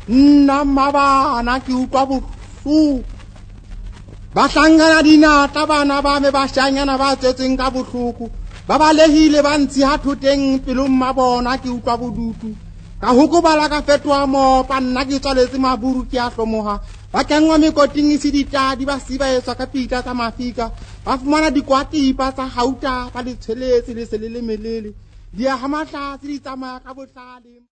nna mabana ke utlwa bohloko. Ba hlangana dinata bana ba me ba shanyana ba tsetseng ka bohloko. Ba balehile ba ntsi ha thoteng pelong mabona ke utlwa bodutu. Ka hokobala ka fetoa mopa nna ke tswaletse maburu ke a hlomoha. Ba kengwa mekoting isi ditadi ba siba etswa ka pita tsa mafika. Ba fumana dikwatipa tsa gauta ba le tsheletse le se le melele. Di a hamatla tse di tsamaya ka bohlale.